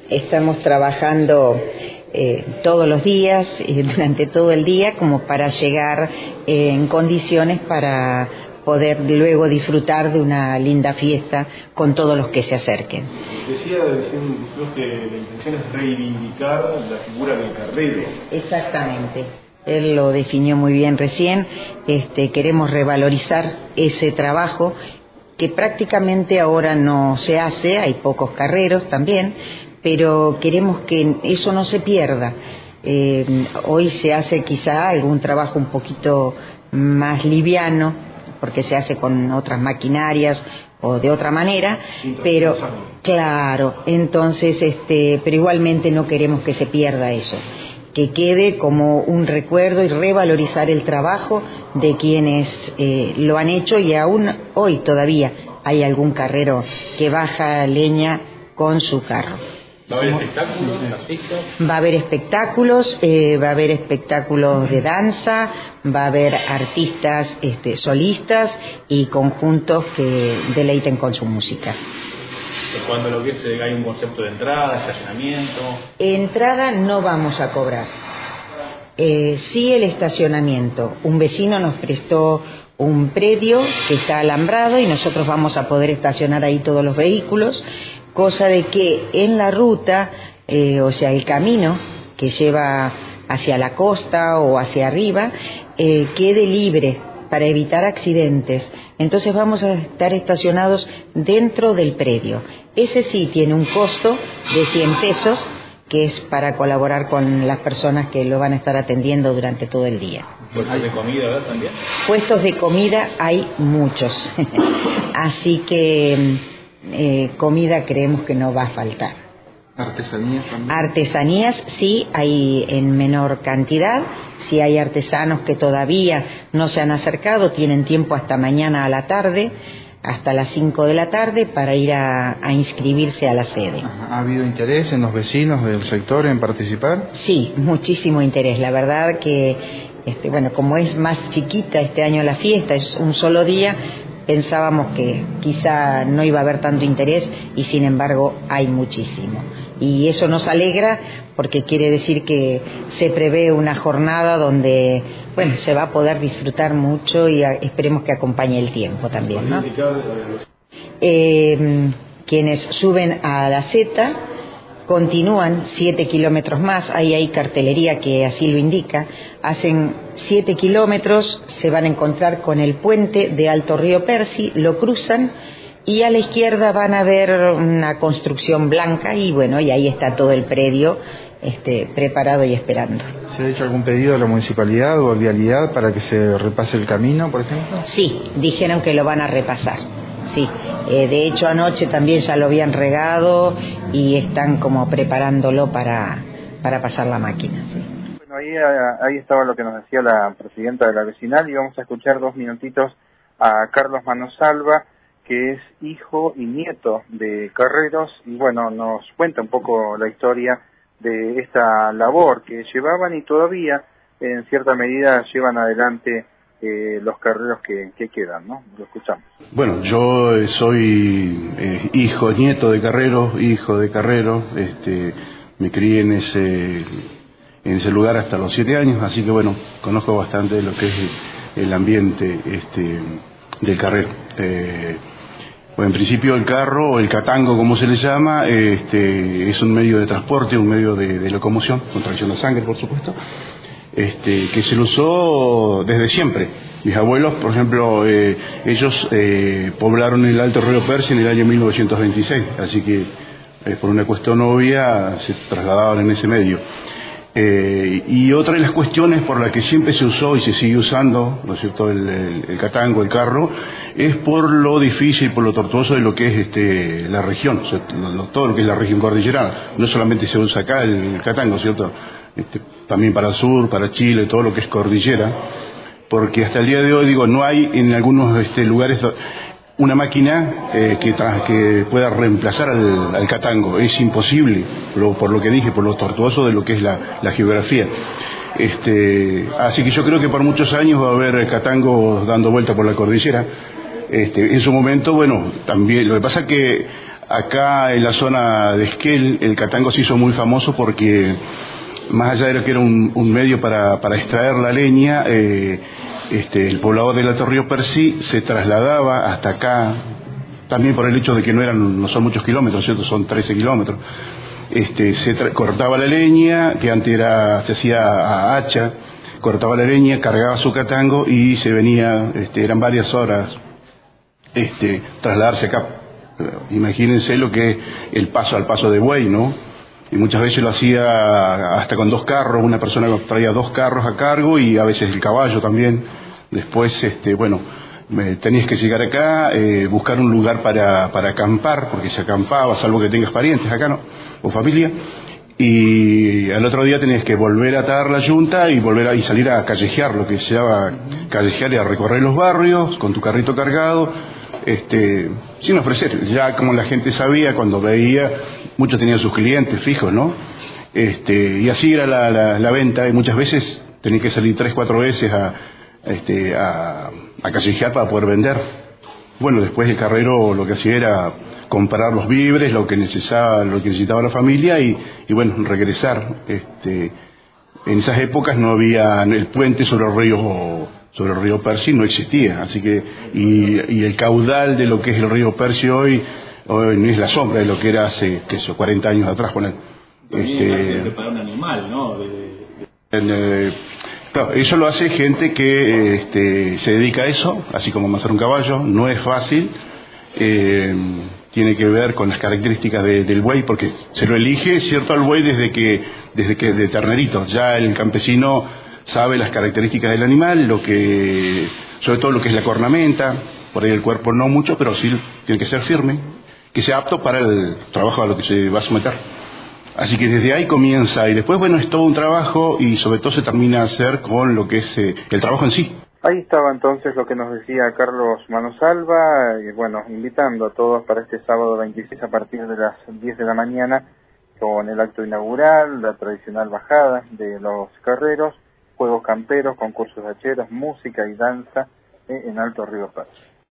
Estamos trabajando todos los días, durante todo el día, como para llegar en condiciones para poder luego disfrutar de una linda fiesta con todos los que se acerquen. Decía que la intención es reivindicar la figura del carrero. Exactamente. Él lo definió muy bien recién. Queremos revalorizar ese trabajo que prácticamente ahora no se hace, hay pocos carreros también, pero queremos que eso no se pierda. Hoy se hace quizá algún trabajo un poquito más liviano, porque se hace con otras maquinarias o de otra manera, pero claro, entonces, pero igualmente no queremos que se pierda eso, que quede como un recuerdo y revalorizar el trabajo de quienes lo han hecho, y aún hoy todavía hay algún carrero que baja leña con su carro. ¿Va a haber espectáculos, artistas? Va a haber espectáculos de danza, va a haber artistas solistas y conjuntos que deleiten con su música. Cuando lo que es, hay un concepto de entrada, estacionamiento. Entrada no vamos a cobrar. Sí, el estacionamiento. Un vecino nos prestó un predio que está alambrado y nosotros vamos a poder estacionar ahí todos los vehículos, cosa de que en la ruta, o sea, el camino que lleva hacia la costa o hacia arriba, quede libre para evitar accidentes. Entonces vamos a estar estacionados dentro del predio. Ese sí tiene un costo de 100 pesos, que es para colaborar con las personas que lo van a estar atendiendo durante todo el día. ¿Puestos de comida, verdad, también? Puestos de comida hay muchos, así que comida creemos que no va a faltar. ¿Artesanías también? Artesanías sí, hay en menor cantidad. Si hay artesanos que todavía no se han acercado, tienen tiempo hasta mañana a la tarde, hasta las 5 de la tarde, para ir a inscribirse a la sede. ¿Ha habido interés en los vecinos del sector en participar? Sí, muchísimo interés. La verdad que, bueno, como es más chiquita este año la fiesta, es un solo día, pensábamos que quizá no iba a haber tanto interés, y sin embargo hay muchísimo. Y eso nos alegra, porque quiere decir que se prevé una jornada donde, bueno, se va a poder disfrutar mucho, y esperemos que acompañe el tiempo también, ¿no? Quienes suben a la Z continúan 7 kilómetros más, ahí hay cartelería que así lo indica, hacen 7 kilómetros, se van a encontrar con el puente de Alto Río Percy, lo cruzan, y a la izquierda van a ver una construcción blanca, y bueno, y ahí está todo el predio preparado y esperando. ¿Se ha hecho algún pedido a la municipalidad o a Vialidad para que se repase el camino, por ejemplo? Sí, dijeron que lo van a repasar, sí. De hecho, anoche también ya lo habían regado y están como preparándolo para pasar la máquina, sí. Bueno, ahí estaba lo que nos decía la presidenta de la vecinal, y vamos a escuchar 2 minutitos a Carlos Manosalva, que es hijo y nieto de carreros, y bueno, nos cuenta un poco la historia de esta labor que llevaban y todavía en cierta medida llevan adelante los carreros que quedan, ¿no? Lo escuchamos. Bueno, yo soy hijo, nieto de carreros, hijo de carreros, me crié en ese lugar hasta los 7 años, así que bueno, conozco bastante de lo que es el ambiente del carrero. Bueno, en principio el carro, o el catango como se le llama, es un medio de transporte, un medio de locomoción, con tracción de sangre, por supuesto, que se lo usó desde siempre. Mis abuelos, por ejemplo, ellos poblaron el Alto Río Percy en el año 1926, así que por una cuestión obvia se trasladaban en ese medio. Y otra de las cuestiones por la que siempre se usó y se sigue usando, ¿no es cierto?, el catango, el carro, es por lo difícil, por lo tortuoso de lo que es la región, o sea, todo lo que es la región cordillerana. No solamente se usa acá el catango, ¿cierto?, también para el sur, para Chile, todo lo que es cordillera, porque hasta el día de hoy, digo, no hay en algunos lugares una máquina que pueda reemplazar al catango. Es imposible, por lo que dije, por lo tortuoso de lo que es la geografía. Así que yo creo que por muchos años va a haber catangos dando vuelta por la cordillera. En su momento, bueno, también, lo que pasa es que Acá en la zona de Esquel, el catango se hizo muy famoso porque, más allá de lo que era un medio para extraer la leña, el poblador del Alto Río Percí se trasladaba hasta acá, también por el hecho de que no son muchos kilómetros, ¿cierto? Son 13 kilómetros. Cortaba la leña, que antes se hacía a hacha, cortaba la leña, cargaba su catango y se venía, eran varias horas trasladarse acá. Imagínense lo que el paso al paso de buey, ¿no? Y muchas veces lo hacía hasta con 2 carros, una persona traía 2 carros a cargo y a veces el caballo también. Después, tenías que llegar acá, buscar un lugar para acampar, porque se acampaba, salvo que tengas parientes acá, ¿no? O familia. Y al otro día tenías que volver a atar la yunta y volver y salir a callejear, lo que se llama callejear, y a recorrer los barrios con tu carrito cargado. Sin ofrecer, ya como la gente sabía, cuando veía, muchos tenían sus clientes fijos, ¿no? Y así era la venta, y muchas veces tenías que salir 3-4 veces a callejear para poder vender. Bueno, después el carrero lo que hacía era comprar los víveres, lo que necesitaba la familia y bueno, regresar. En esas épocas no había el puente sobre el río Percí, no existía, así que y el caudal de lo que es el río Percí hoy no es la sombra de lo que era hace 40 años atrás. Para un animal, ¿no? Claro, eso lo hace gente que se dedica a eso, así como amasar un caballo. No es fácil, tiene que ver con las características del buey, porque se lo elige, cierto, al buey desde que de ternerito. Ya el campesino sabe las características del animal, sobre todo lo que es la cornamenta, por ahí el cuerpo no mucho, pero sí tiene que ser firme, que sea apto para el trabajo a lo que se va a someter. Así que desde ahí comienza, y después, bueno, es todo un trabajo, y sobre todo se termina a hacer con lo que es el trabajo en sí. Ahí estaba entonces lo que nos decía Carlos Manosalva, y bueno, invitando a todos para este sábado 26 a partir de las 10 de la mañana, con el acto inaugural, la tradicional bajada de los carreros, juegos camperos, concursos de hacheros, música y danza en Alto Río Percí.